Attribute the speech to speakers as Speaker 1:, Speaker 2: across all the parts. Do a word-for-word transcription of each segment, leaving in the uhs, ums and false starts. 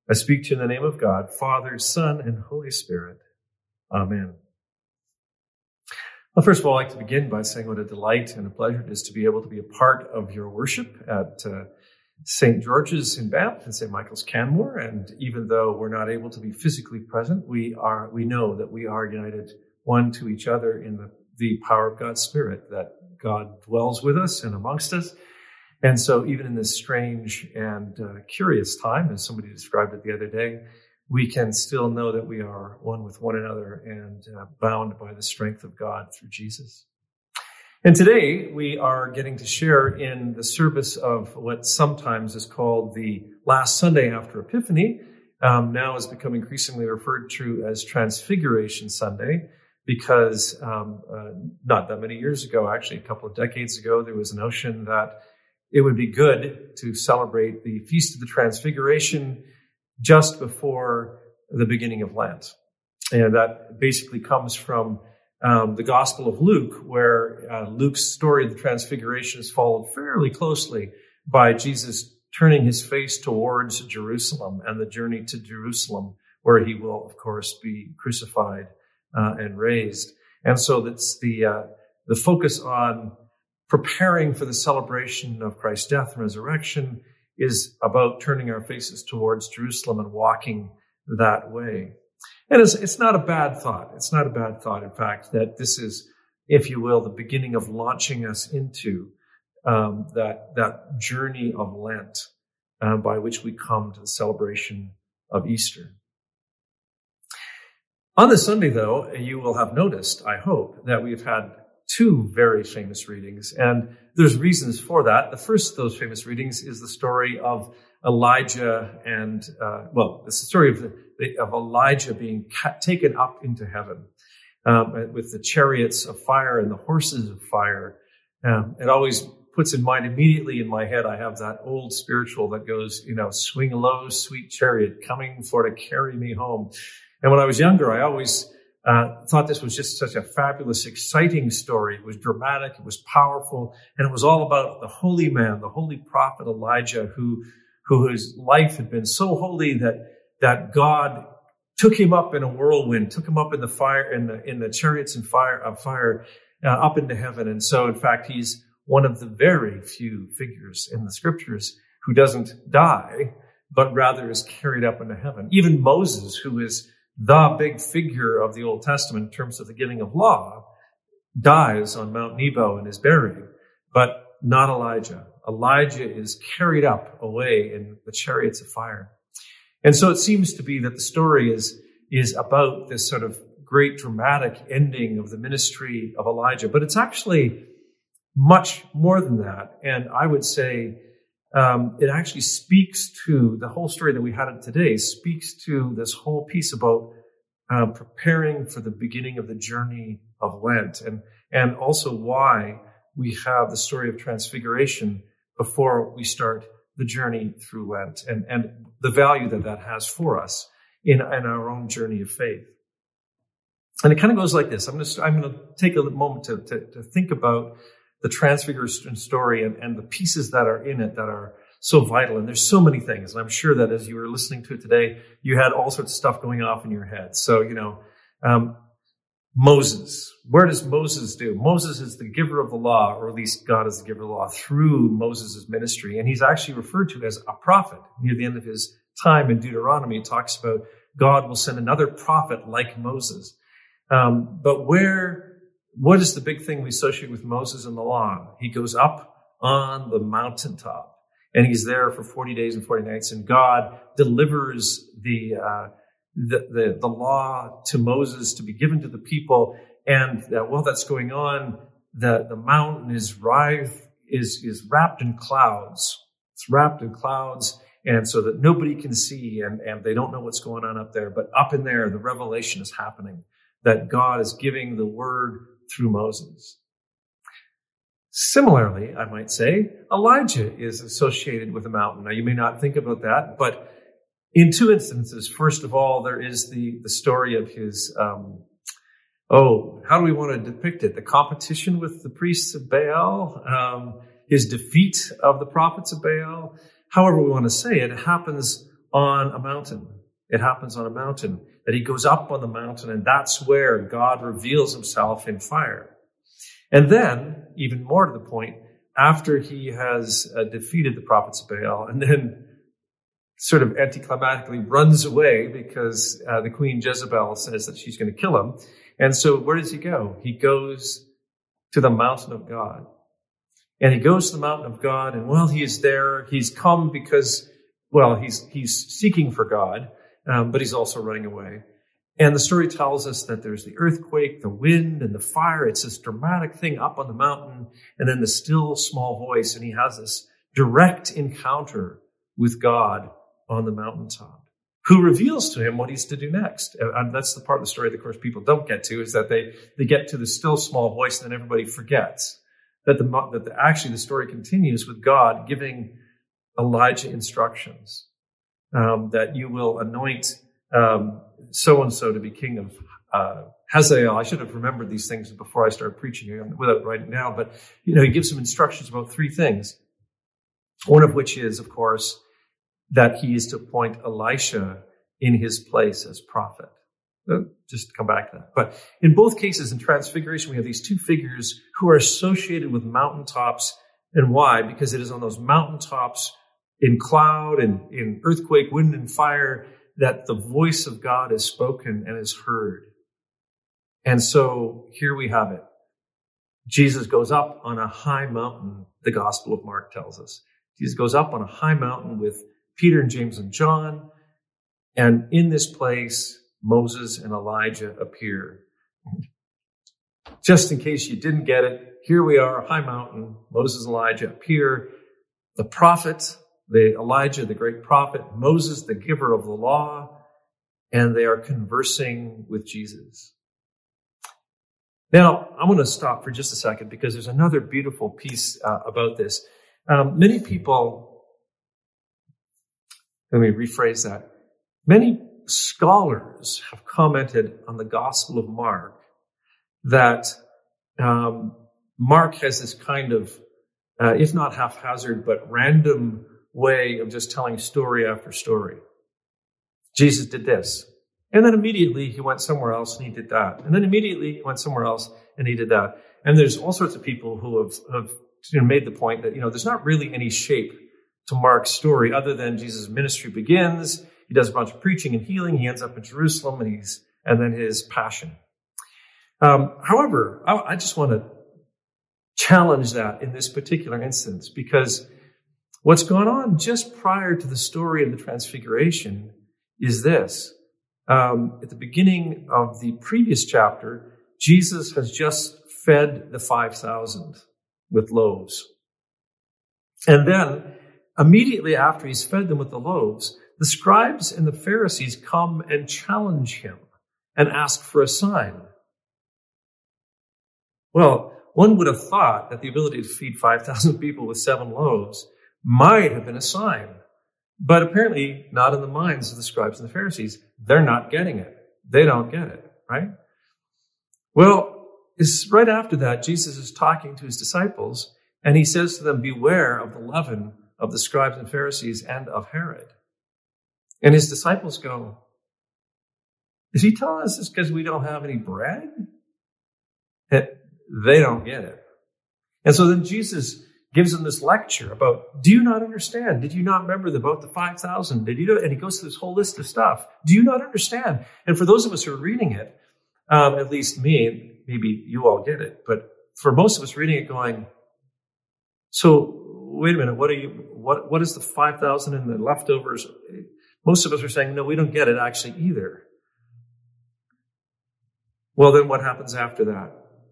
Speaker 1: I speak to you in the name of God, Father, Son, and Holy Spirit. Amen. Well, first of all, I'd like to begin by saying what a delight and a pleasure it is to be able to be a part of your worship at uh, Saint George's in Banff and Saint Michael's Canmore. And even though we're not able to be physically present, we are we know that we are united one to each other in the, the power of God's Spirit, that God dwells with us and amongst us. And so even in this strange and uh, curious time, as somebody described it the other day, we can still know that we are one with one another and uh, bound by the strength of God through Jesus. And today we are getting to share in the service of what sometimes is called the last Sunday after Epiphany, um, now has become increasingly referred to as Transfiguration Sunday, because um, uh, not that many years ago, actually a couple of decades ago, there was a notion that it would be good to celebrate the Feast of the Transfiguration just before the beginning of Lent. And that basically comes from um, the Gospel of Luke, where uh, Luke's story of the Transfiguration is followed fairly closely by Jesus turning his face towards Jerusalem and the journey to Jerusalem, where he will, of course, be crucified uh, and raised. And so that's the uh, the focus on preparing for the celebration of Christ's death and resurrection is about turning our faces towards Jerusalem and walking that way. And it's, it's not a bad thought. It's not a bad thought, in fact, that this is, if you will, the beginning of launching us into um, that, that journey of Lent uh, by which we come to the celebration of Easter. On this Sunday, though, you will have noticed, I hope, that we've had two very famous readings, and there's reasons for that. The first of those famous readings is the story of Elijah and, uh, well, it's the story of, the, of Elijah being ca- taken up into heaven um, with the chariots of fire and the horses of fire. Um, it always puts in mind immediately in my head, I have that old spiritual that goes, you know, swing low, sweet chariot, coming for to carry me home. And when I was younger, I always Uh, thought this was just such a fabulous, exciting story. It was dramatic, it was powerful, and it was all about the holy man, the holy prophet Elijah, who, whose life had been so holy that, that God took him up in a whirlwind, took him up in the fire, in the, in the chariots and fire, of fire, uh, up into heaven. And so, in fact, he's one of the very few figures in the scriptures who doesn't die, but rather is carried up into heaven. Even Moses, who is the big figure of the Old Testament in terms of the giving of law, dies on Mount Nebo and is buried, but not Elijah. Elijah is carried up away in the chariots of fire. And so it seems to be that the story is, is about this sort of great dramatic ending of the ministry of Elijah, but it's actually much more than that. And I would say Um, it actually speaks to the whole story that we had today, speaks to this whole piece about uh, preparing for the beginning of the journey of Lent, and, and also why we have the story of Transfiguration before we start the journey through Lent, and, and the value that that has for us in, in our own journey of faith. And it kind of goes like this. I'm going to, I'm going to take a moment to, to, to think about the Transfiguration story and, and the pieces that are in it that are so vital. And there's so many things. And I'm sure that as you were listening to it today, you had all sorts of stuff going off in your head. So, you know, um, Moses, where does Moses do? Moses is the giver of the law, or at least God is the giver of the law through Moses' ministry. And he's actually referred to as a prophet. Near the end of his time in Deuteronomy, it talks about God will send another prophet like Moses. Um, but where What is the big thing we associate with Moses and the law? He goes up on the mountaintop, and he's there for forty days and forty nights, and God delivers the, uh, the, the, the law to Moses to be given to the people. And uh, while that's going on, the, the mountain is writhed, is, is wrapped in clouds. It's wrapped in clouds, and so that nobody can see, and, and they don't know what's going on up there. But up in there, the revelation is happening, that God is giving the word through Moses. Similarly, I might say, Elijah is associated with a mountain. Now, you may not think about that, but in two instances, first of all, there is the, the story of his, um, oh, how do we want to depict it? The competition with the priests of Baal, um, his defeat of the prophets of Baal. However we want to say it, it happens on a mountain. It happens on a mountain, that he goes up on the mountain, and that's where God reveals himself in fire. And then, even more to the point, after he has uh, defeated the prophets of Baal, and then sort of anticlimactically runs away because uh, the queen Jezebel says that she's going to kill him. And so where does he go? He goes to the mountain of God. And he goes to the mountain of God, and while he is there, he's come because, well, he's he's seeking for God, um, but he's also running away. And the story tells us that there's the earthquake, the wind, and the fire. It's this dramatic thing up on the mountain, and then the still small voice, and he has this direct encounter with God on the mountaintop, who reveals to him what he's to do next. And that's the part of the story that, of course, people don't get to, is that they, they get to the still small voice, and then everybody forgets that the, that the, actually the story continues with God giving Elijah instructions, um, that you will anoint um, so-and-so to be king of uh, Hazael. I should have remembered these things before I started preaching without writing down. But, you know, he gives some instructions about three things. One of which is, of course, that he is to appoint Elisha in his place as prophet. Just to come back to that. But in both cases, in Transfiguration, we have these two figures who are associated with mountaintops. And why? Because it is on those mountaintops, in cloud and in earthquake, wind and fire, that the voice of God is spoken and is heard. And so here we have it. Jesus goes up on a high mountain, the Gospel of Mark tells us. Jesus goes up on a high mountain with Peter and James and John. And in this place, Moses and Elijah appear. Just in case you didn't get it, here we are, high mountain, Moses and Elijah appear. The prophet, the Elijah, the great prophet, Moses, the giver of the law, and they are conversing with Jesus. Now, I'm going to stop for just a second because there's another beautiful piece uh, about this. Um, many people, let me rephrase that. Many scholars have commented on the Gospel of Mark that um, Mark has this kind of, uh, if not haphazard, but random way of just telling story after story. Jesus did this. And then immediately he went somewhere else and he did that. And then immediately he went somewhere else and he did that. And there's all sorts of people who have, have you know, made the point that, you know, there's not really any shape to Mark's story other than Jesus' ministry begins. He does a bunch of preaching and healing. He ends up in Jerusalem and he's, and then his passion. Um, however, I, I just want to challenge that in this particular instance, because what's going on just prior to the story of the Transfiguration is this. Um, at the beginning of the previous chapter, Jesus has just fed the five thousand with loaves. And then immediately after he's fed them with the loaves, the scribes and the Pharisees come and challenge him and ask for a sign. Well, one would have thought that the ability to feed five thousand people with seven loaves might have been a sign. But apparently not in the minds of the scribes and the Pharisees. They're not getting it. They don't get it, right? Well, it's right after that, Jesus is talking to his disciples, and he says to them, beware of the leaven of the scribes and Pharisees and of Herod. And his disciples go, is he telling us this because we don't have any bread? And they don't get it. And so then Jesus gives them this lecture about, do you not understand? Did you not remember about the five thousand? Did you know? And he goes through this whole list of stuff. Do you not understand? And for those of us who are reading it, um, at least me, maybe you all get it, but for most of us reading it going, so wait a minute, what are you, what, what is the five thousand and the leftovers? Most of us are saying, no, we don't get it actually either. Well, then what happens after that?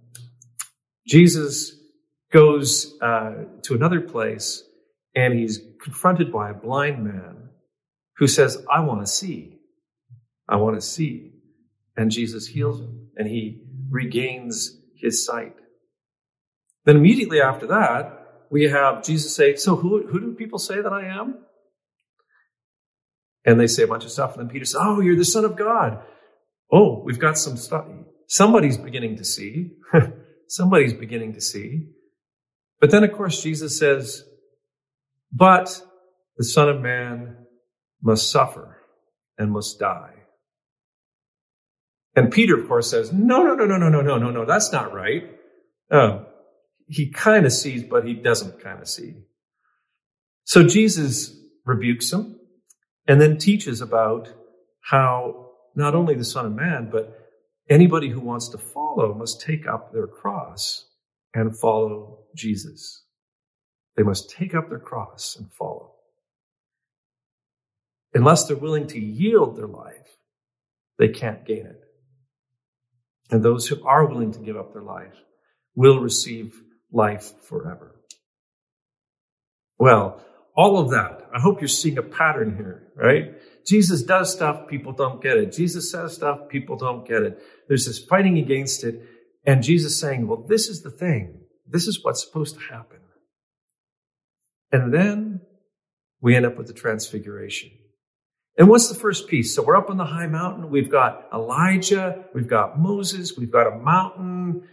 Speaker 1: Jesus goes uh, to another place, and he's confronted by a blind man who says, I want to see. I want to see. And Jesus heals him, and he regains his sight. Then immediately after that, we have Jesus say, so who, who do people say that I am? And they say a bunch of stuff, and then Peter says, oh, you're the Son of God. Oh, we've got some stuff. Somebody's beginning to see. Somebody's beginning to see. But then, of course, Jesus says, but the Son of Man must suffer and must die. And Peter, of course, says, no, no, no, no, no, no, no, no, no, that's not right. Oh, he kind of sees, but he doesn't kind of see. So Jesus rebukes him and then teaches about how not only the Son of Man, but anybody who wants to follow must take up their cross and follow Jesus. They must take up their cross and follow. Unless they're willing to yield their life, they can't gain it. And those who are willing to give up their life will receive life forever. Well, all of that, I hope you're seeing a pattern here, right? Jesus does stuff, people don't get it. Jesus says stuff, people don't get it. There's this fighting against it, and Jesus saying, well, this is the thing. This is what's supposed to happen. And then we end up with the transfiguration. And what's the first piece? So we're up on the high mountain. We've got Elijah. We've got Moses. We've got a mountain.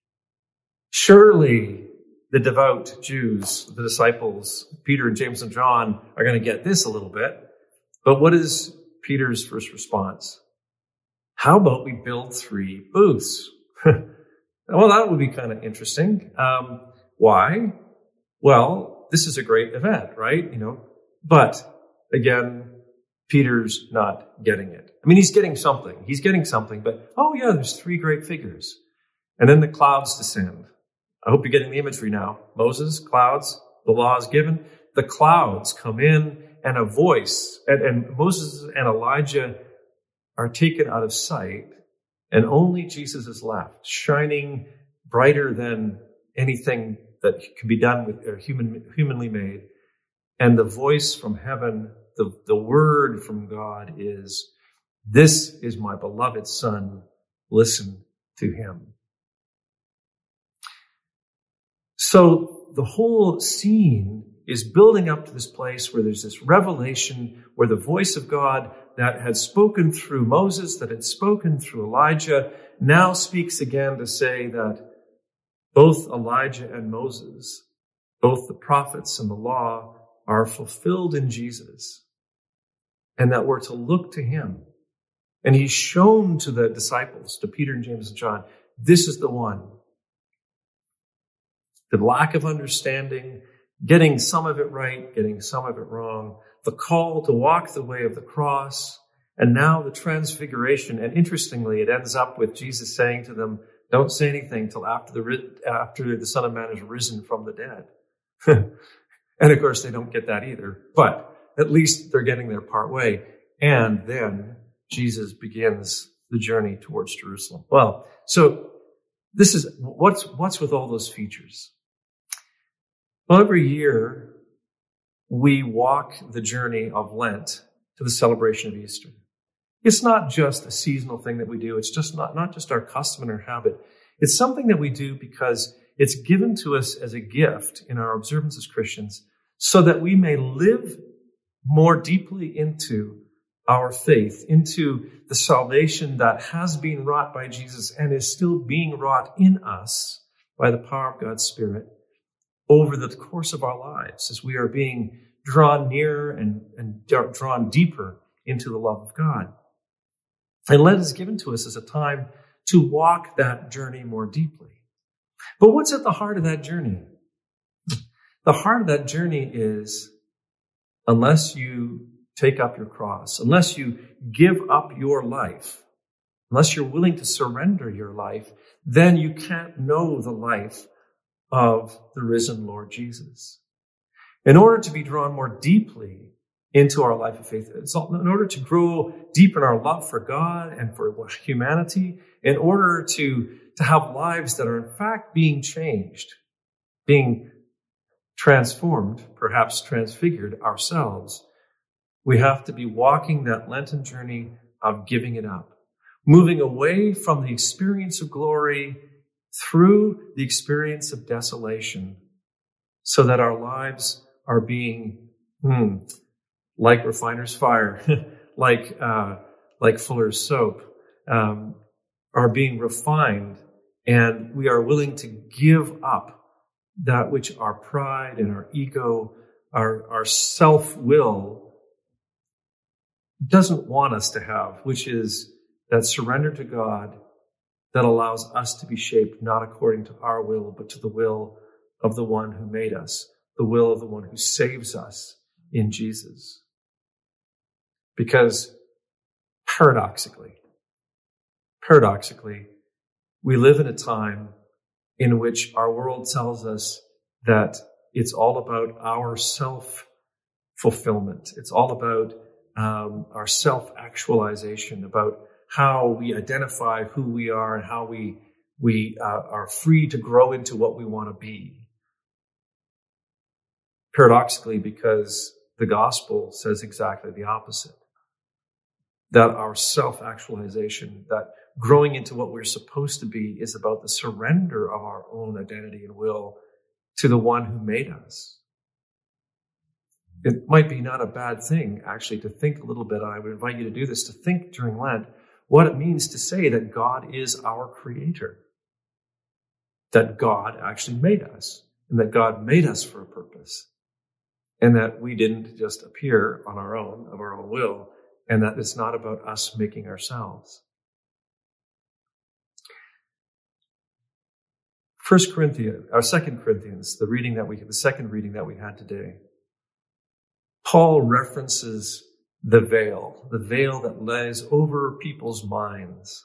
Speaker 1: Surely the devout Jews, the disciples, Peter and James and John, are going to get this a little bit. But what is Peter's first response? How about we build three booths? Well, that would be kind of interesting. Um, why? Well, this is a great event, right? You know, but again, Peter's not getting it. I mean, he's getting something. He's getting something, but, oh yeah, there's three great figures. And then the clouds descend. I hope you're getting the imagery now. Moses, clouds, the law is given. The clouds come in and a voice, and, and Moses and Elijah are taken out of sight, and only Jesus is left, shining brighter than anything that can be done with uh, human, humanly made. And the voice from heaven, the, the word from God is, this is my beloved Son, listen to him. So the whole scene is building up to this place where there's this revelation, where the voice of God that had spoken through Moses, that had spoken through Elijah, now speaks again to say that both Elijah and Moses, both the prophets and the law, are fulfilled in Jesus, and that we're to look to him. And he's shown to the disciples, to Peter and James and John, this is the one. The lack of understanding, getting some of it right, getting some of it wrong, the call to walk the way of the cross, and now the transfiguration. And interestingly, it ends up with Jesus saying to them, don't say anything till after the, after the Son of Man is risen from the dead. And of course, they don't get that either, but at least they're getting their part way. And then Jesus begins the journey towards Jerusalem. Well, so this is, what's, what's with all those features? Well, every year we walk the journey of Lent to the celebration of Easter. It's not just a seasonal thing that we do. It's just not, not just our custom and our habit. It's something that we do because it's given to us as a gift in our observance as Christians so that we may live more deeply into our faith, into the salvation that has been wrought by Jesus and is still being wrought in us by the power of God's Spirit over the course of our lives as we are being drawn nearer and, and drawn deeper into the love of God. And Lent is given to us as a time to walk that journey more deeply. But what's at the heart of that journey? The heart of that journey is, unless you take up your cross, unless you give up your life, unless you're willing to surrender your life, then you can't know the life of the risen Lord Jesus. In order to be drawn more deeply into our life of faith, in order to grow deep in our love for God and for humanity, in order to, to have lives that are in fact being changed, being transformed, perhaps transfigured ourselves, we have to be walking that Lenten journey of giving it up, moving away from the experience of glory through the experience of desolation, so that our lives are being hmm, like refiner's fire, like uh, like fuller's soap, um, are being refined, and we are willing to give up that which our pride and our ego, our, our self-will doesn't want us to have, which is that surrender to God that allows us to be shaped not according to our will, but to the will of the one who made us, the will of the one who saves us in Jesus. Because paradoxically, paradoxically, we live in a time in which our world tells us that it's all about our self-fulfillment. It's all about um, our self-actualization, about how we identify who we are and how we we uh, are free to grow into what we want to be. Paradoxically, because the gospel says exactly the opposite. That our self-actualization, that growing into what we're supposed to be, is about the surrender of our own identity and will to the one who made us. It might be not a bad thing, actually, to think a little bit, and I would invite you to do this, to think during Lent what it means to say that God is our creator, that God actually made us, and that God made us for a purpose, and that we didn't just appear on our own, of our own will, and that it's not about us making ourselves. First Corinthians, or Second Corinthians, the reading that we, the second reading that we had today, Paul references the veil, the veil that lays over people's minds.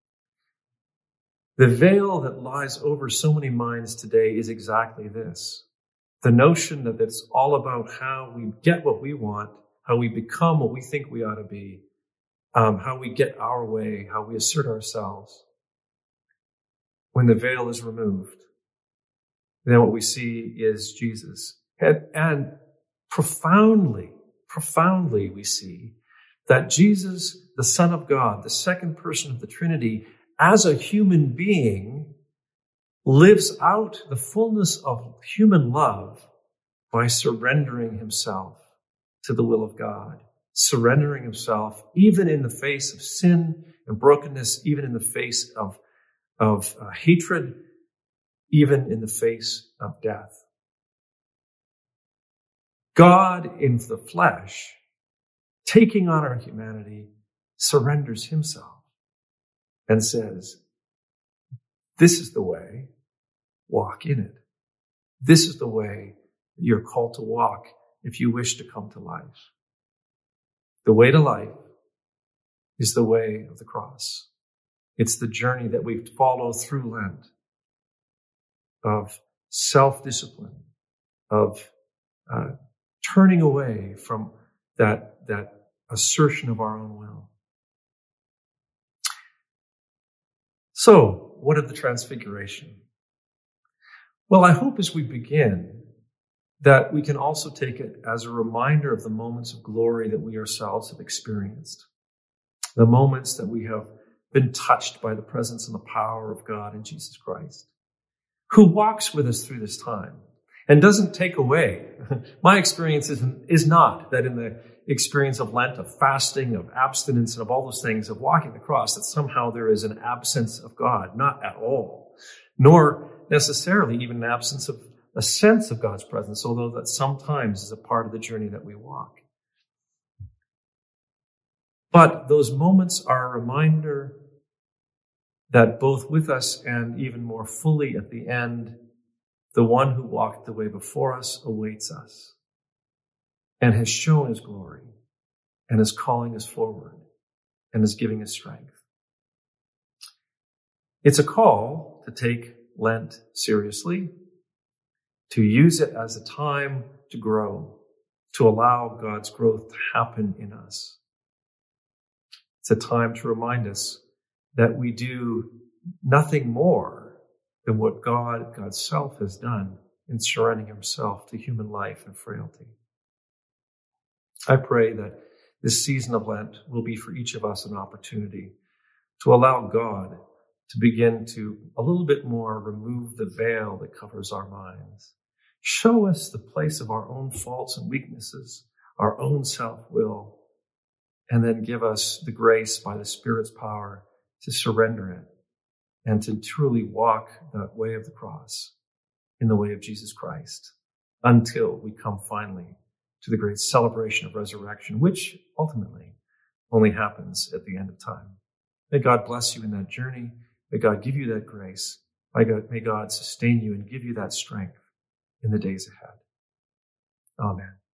Speaker 1: The veil that lies over so many minds today is exactly this. The notion that it's all about how we get what we want, how we become what we think we ought to be, um, how we get our way, how we assert ourselves. When the veil is removed, then what we see is Jesus. And, and profoundly, profoundly we see that Jesus, the Son of God, the second person of the Trinity, as a human being, lives out the fullness of human love by surrendering himself to the will of God, surrendering himself even in the face of sin and brokenness, even in the face of, of uh, hatred, even in the face of death. God in the flesh, taking on our humanity, surrenders himself and says, this is the way, walk in it. This is the way that you're called to walk if you wish to come to life. The way to life is the way of the cross. It's the journey that we follow through Lent of self-discipline, of uh, turning away from that, that assertion of our own will. So, what of the Transfiguration? Well, I hope as we begin that we can also take it as a reminder of the moments of glory that we ourselves have experienced. The moments that we have been touched by the presence and the power of God in Jesus Christ, who walks with us through this time and doesn't take away. My experience is, is not that in the experience of Lent, of fasting, of abstinence, and of all those things, of walking the cross, that somehow there is an absence of God. Not at all. Nor necessarily even an absence of a sense of God's presence, although that sometimes is a part of the journey that we walk. But those moments are a reminder that both with us and even more fully at the end, the one who walked the way before us awaits us and has shown his glory and is calling us forward and is giving us strength. It's a call to take Lent seriously, to use it as a time to grow, to allow God's growth to happen in us. It's a time to remind us that we do nothing more than what God, God's self has done in surrendering himself to human life and frailty. I pray that this season of Lent will be for each of us an opportunity to allow God to begin to a little bit more remove the veil that covers our minds. Show us the place of our own faults and weaknesses, our own self-will, and then give us the grace by the Spirit's power to surrender it and to truly walk that way of the cross in the way of Jesus Christ until we come finally to the great celebration of resurrection, which ultimately only happens at the end of time. May God bless you in that journey. May God give you that grace. May God, may God sustain you and give you that strength in the days ahead. Amen.